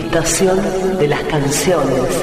Estación de las canciones.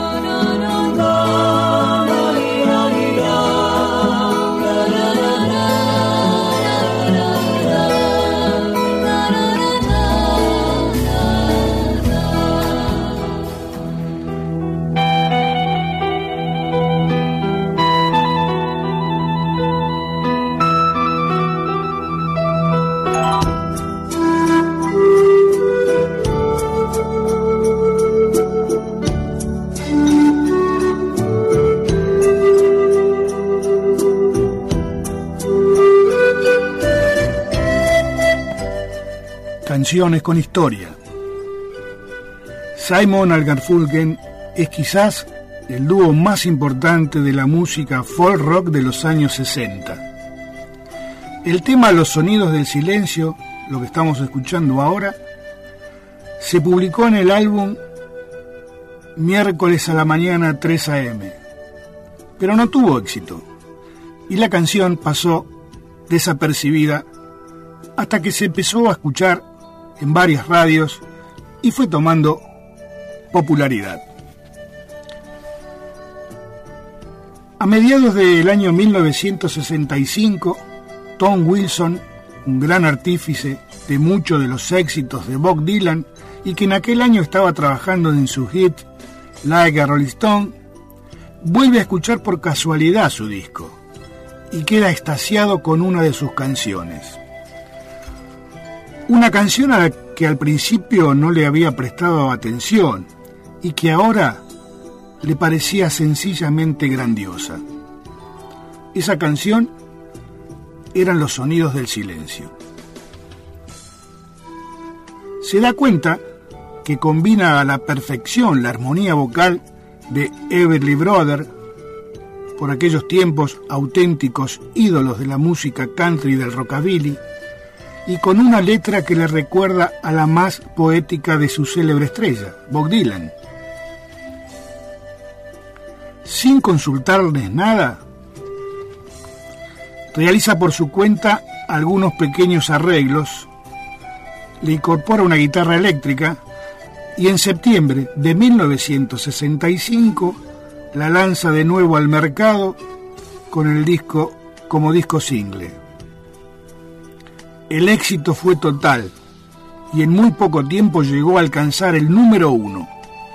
Canciones con historia. Simon & Garfunkel es quizás el dúo más importante de la música folk rock de los años 60. El tema Los sonidos del silencio, lo que estamos escuchando ahora, se publicó en el álbum Miércoles a la mañana 3 a.m., pero no tuvo éxito, y la canción pasó desapercibida hasta que se empezó a escuchar en varias radios y fue tomando popularidad. A mediados del año 1965, Tom Wilson, un gran artífice de muchos de los éxitos de Bob Dylan y que en aquel año estaba trabajando en su hit Like a Rolling Stone, vuelve a escuchar por casualidad su disco y queda extasiado con una de sus canciones. Una canción a la que al principio no le había prestado atención y que ahora le parecía sencillamente grandiosa. Esa canción eran Los sonidos del silencio. Se da cuenta que combina a la perfección la armonía vocal de Everly Brothers, por aquellos tiempos auténticos ídolos de la música country y del rockabilly, y con una letra que le recuerda a la más poética de su célebre estrella, Bob Dylan. Sin consultarles nada, realiza por su cuenta algunos pequeños arreglos, le incorpora una guitarra eléctrica y en septiembre de 1965 la lanza de nuevo al mercado con el disco como disco single. El éxito fue total y en muy poco tiempo llegó a alcanzar el número 1.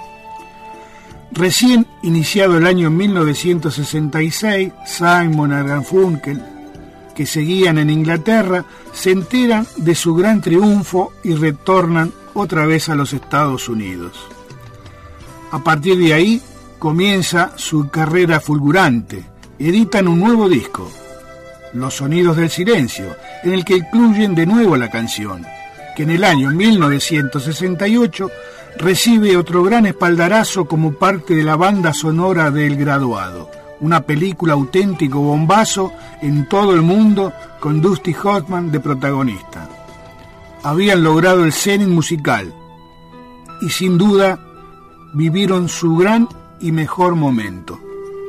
Recién iniciado el año 1966, Simon & Garfunkel, que seguían en Inglaterra, se enteran de su gran triunfo y retornan otra vez a los Estados Unidos. A partir de ahí comienza su carrera fulgurante. Editan un nuevo disco, Los sonidos del silencio, en el que incluyen de nuevo la canción, que en el año 1968 recibe otro gran espaldarazo como parte de la banda sonora de El Graduado, una película auténtico bombazo en todo el mundo con Dusty Hoffman de protagonista. Habían logrado el cenit musical y sin duda vivieron su gran y mejor momento.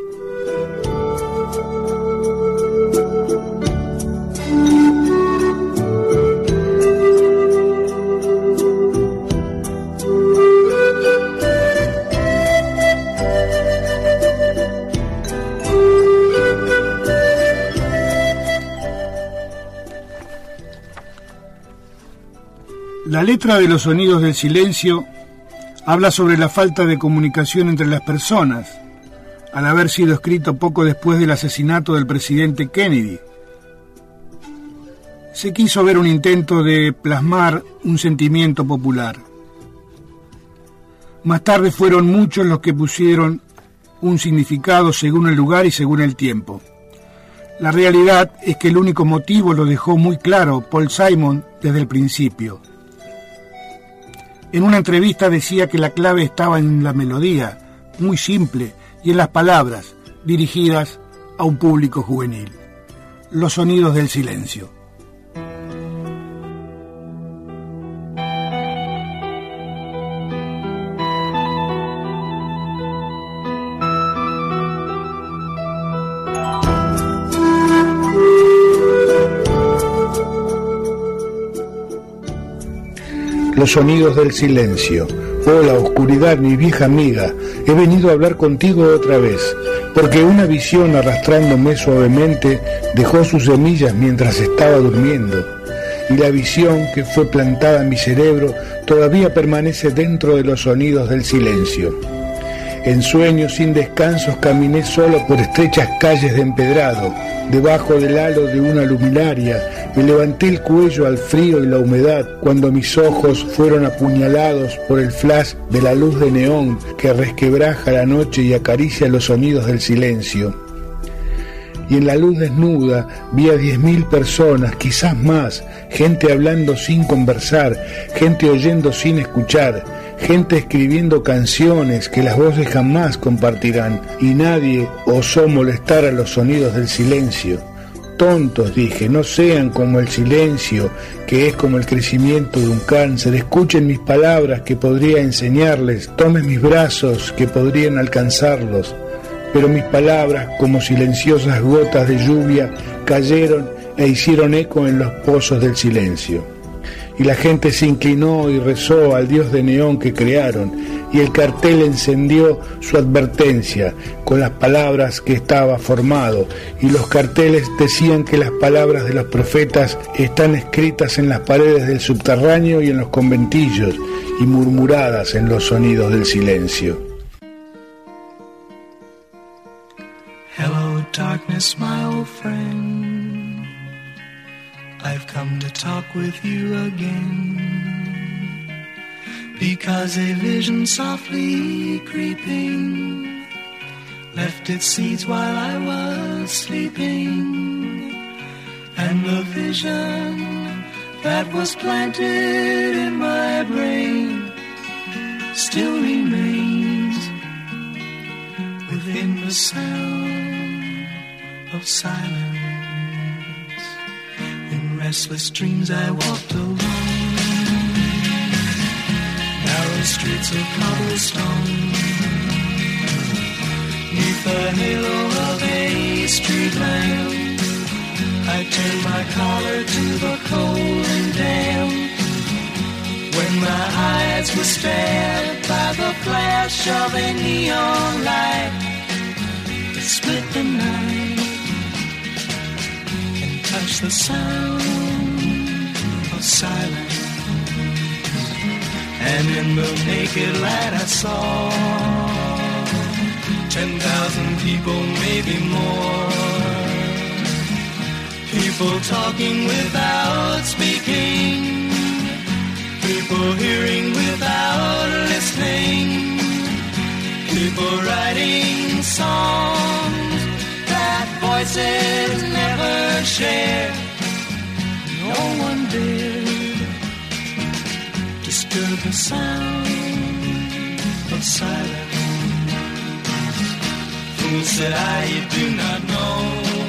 La letra de Los sonidos del silencio habla sobre la falta de comunicación entre las personas, al haber sido escrito poco después del asesinato del presidente Kennedy. Se quiso ver un intento de plasmar un sentimiento popular. Más tarde fueron muchos los que pusieron un significado según el lugar y según el tiempo. La realidad es que el único motivo lo dejó muy claro Paul Simon desde el principio. En una entrevista decía que la clave estaba en la melodía, muy simple, y en las palabras, dirigidas a un público juvenil. Los sonidos del silencio. Los sonidos del silencio, Hola, oscuridad, mi vieja amiga, he venido a hablar contigo otra vez, porque una visión arrastrándome suavemente dejó sus semillas mientras estaba durmiendo, y la visión que fue plantada en mi cerebro todavía permanece dentro de los sonidos del silencio. En sueños sin descansos caminé solo por estrechas calles de empedrado, debajo del halo de una luminaria, me levanté el cuello al frío y la humedad cuando mis ojos fueron apuñalados por el flash de la luz de neón que resquebraja la noche y acaricia los sonidos del silencio. Y en la luz desnuda vi a 10.000 personas, quizás más, gente hablando sin conversar, gente oyendo sin escuchar, gente escribiendo canciones que las voces jamás compartirán, y nadie osó molestar a los sonidos del silencio. Tontos, dije, no sean como el silencio, que es como el crecimiento de un cáncer. Escuchen mis palabras que podría enseñarles, tomen mis brazos que podrían alcanzarlos. Pero mis palabras, como silenciosas gotas de lluvia, cayeron e hicieron eco en los pozos del silencio. Y la gente se inclinó y rezó al dios de neón que crearon, y el cartel encendió su advertencia con las palabras que estaba formado, y los carteles decían que las palabras de los profetas están escritas en las paredes del subterráneo y en los conventillos, y murmuradas en los sonidos del silencio. Hello, darkness, my old friend. I've come to talk with you again, because a vision softly creeping left its seeds while I was sleeping, and the vision that was planted in my brain still remains within the sound of silence. In restless dreams I walked alone, narrow streets of cobblestone, neath the halo of a street lamp. I turned my collar to the cold and damp, when my eyes were stared by the flash of a neon light that split the night and touched the sound of silence. And in the naked light I saw 10,000 people, maybe more, people talking without speaking, people hearing without listening, people writing songs that voices never share. No one dared disturb the sound of silence. Fool, said I, you do not know,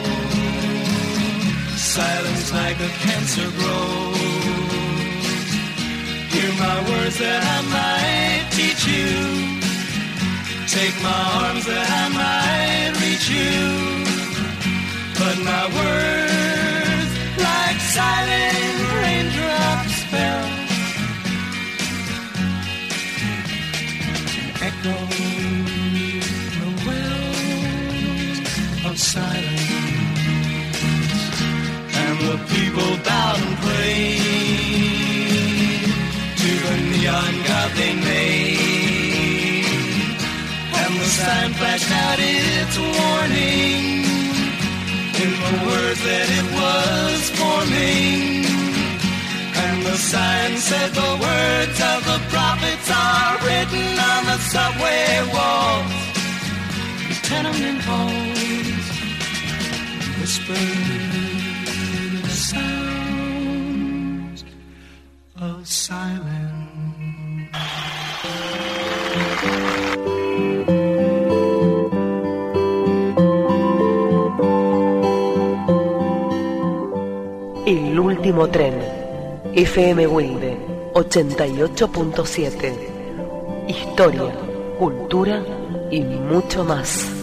silence like a cancer grows. Hear my words that I might teach you, take my arms that I might reach you, but my words like silent raindrops fell and echoed the wells of silence. And the people bowed and prayed to the neon god they made, and the sign flashed out its warning in the words that it was forming. And the sign said the words of the prophets are written on the subway walls, the tenement halls, whispered the sounds of silence. El último tren, FM Wilde 88.7. Historia, cultura y mucho más.